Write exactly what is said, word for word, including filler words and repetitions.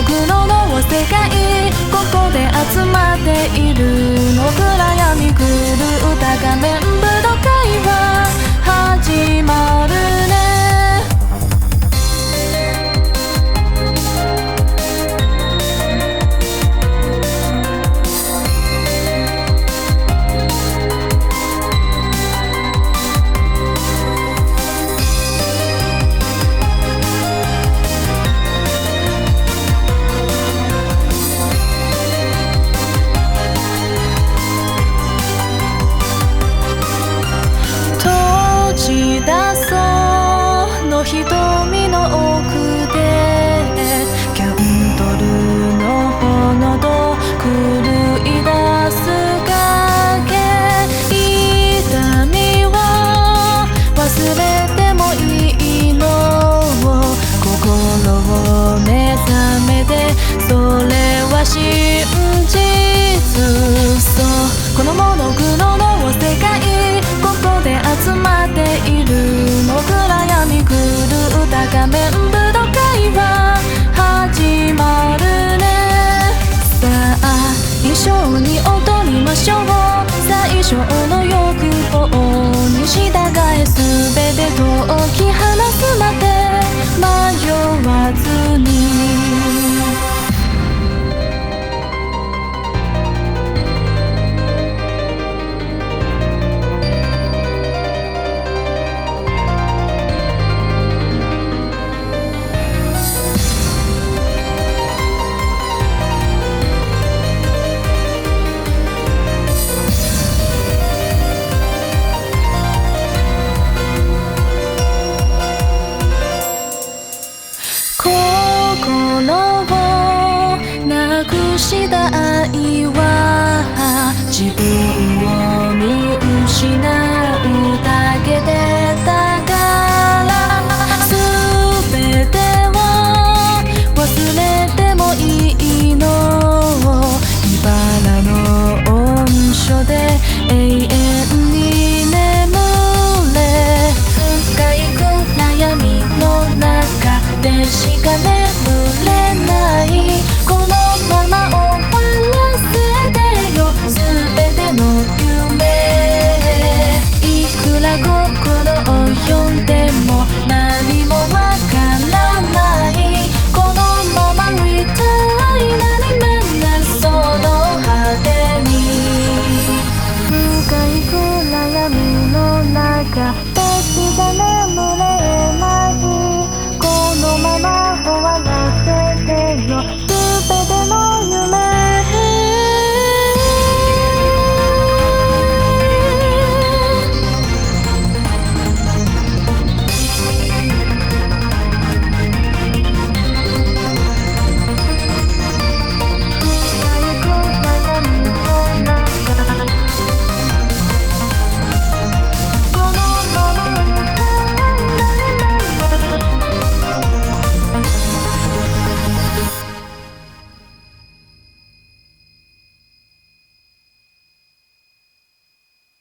黒の世界、ここで集まっているの。暗闇来る歌画面武道会は始まるね。瞳の奥でキャンドルの炎と狂い出す影、痛みを忘れてもいいの。心を目覚めて、それは真実。そうこのモノクロの世界、ここで集まっているの。暗闇来る歌画面武道会は始まるね。さあ一緒に踊りましょう。最初の欲望に従え、全て解き放つまで迷わずに。した愛は自分を見失うだけでだから、全てを忘れてもいいの。茨の温床で永遠に眠れ。深い暗闇の中でしか眠れない。このまま終わらせてよ、全ての夢。いくら心を読んでも何もわからない。このままいたい何目なその果てに。深い暗闇の中